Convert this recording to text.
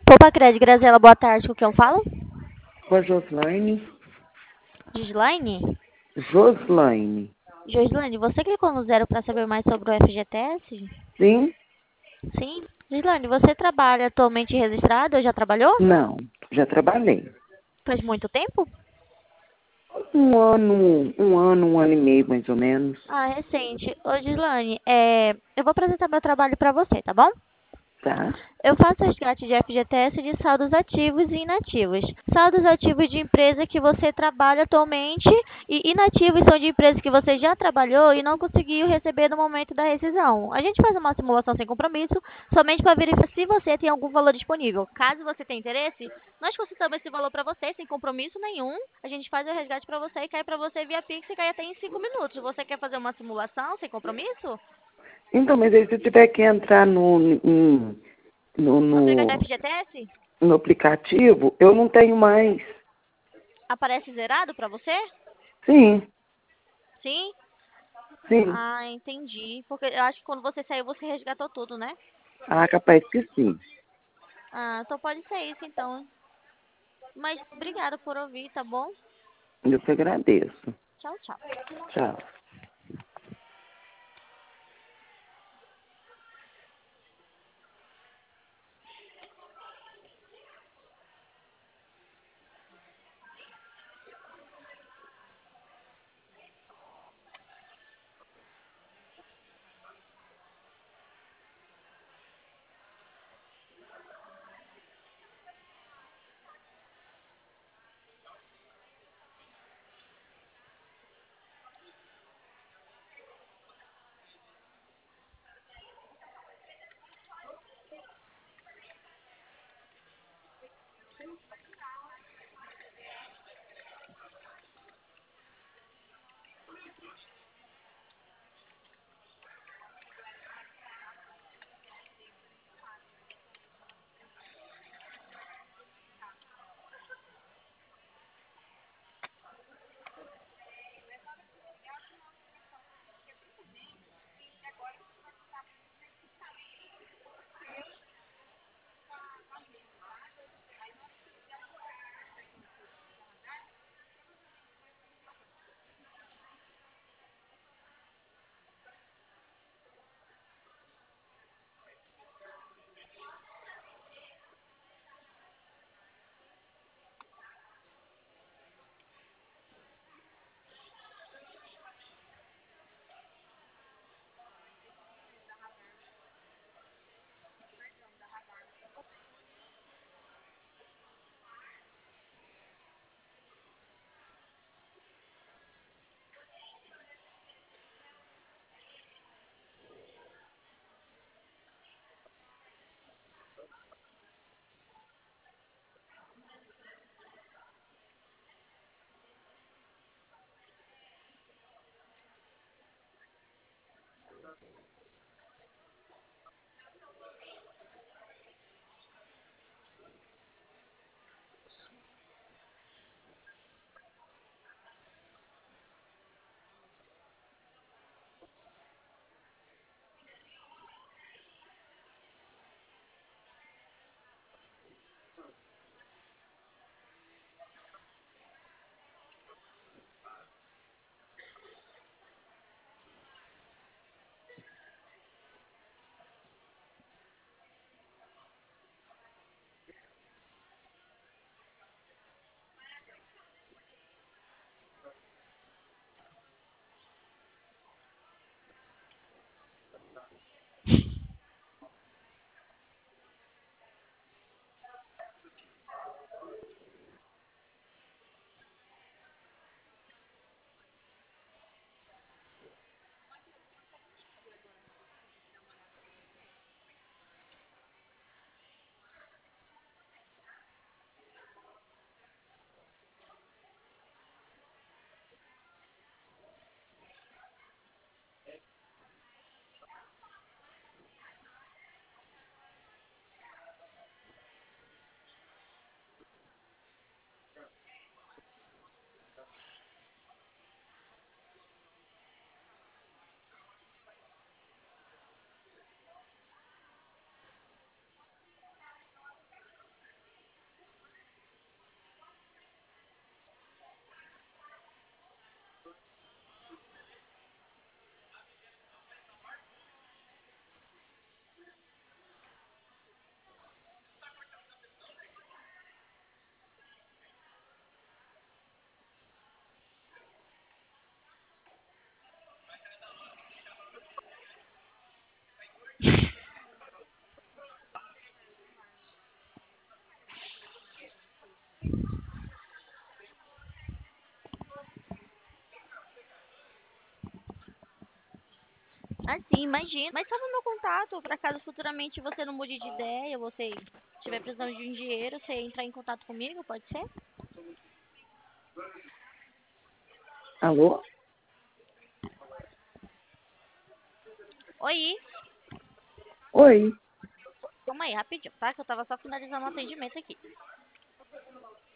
Poupa Crédito, Graziela, boa tarde. Com quem eu falo? Com a Joslaine. Gislaine? Joslaine. Gislaine, você clicou no zero para saber mais sobre o FGTS? Sim? Sim. Gislaine, você trabalha atualmente registrado ou já trabalhou? Não. Já trabalhei. Faz muito tempo? Um ano e meio, mais ou menos. Ah, recente. Ô, Gislaine, eu vou apresentar meu trabalho para você, tá bom? Tá? Eu faço resgate de FGTS de saldos ativos e inativos. Saldos ativos de empresa que você trabalha atualmente e inativos são de empresas que você já trabalhou e não conseguiu receber no momento da rescisão. A gente faz uma simulação sem compromisso, somente para verificar se você tem algum valor disponível. Caso você tenha interesse, nós consultamos esse valor para você sem compromisso nenhum. A gente faz o resgate para você e cai para você via Pix e cai até em 5 minutos. Você quer fazer uma simulação sem compromisso? Então, mas aí se eu tiver que entrar no, No aplicativo no, FGTS? no aplicativo, eu não tenho mais. Aparece zerado para você? Sim, Sim? sim. Ah, entendi. Porque eu acho que quando você saiu, você resgatou tudo, né? Ah, capaz que sim. Ah, então pode ser isso, então. Mas obrigada por ouvir, tá bom? Eu que agradeço. Tchau, tchau. Tchau. sim, imagina. Mas salva meu contato, para caso futuramente você não mude de ideia, você tiver precisando de um dinheiro, você entrar em contato comigo, pode ser? Alô? Oi, Oi. calma aí, rapidinho, tá? Que eu tava só finalizando o atendimento aqui.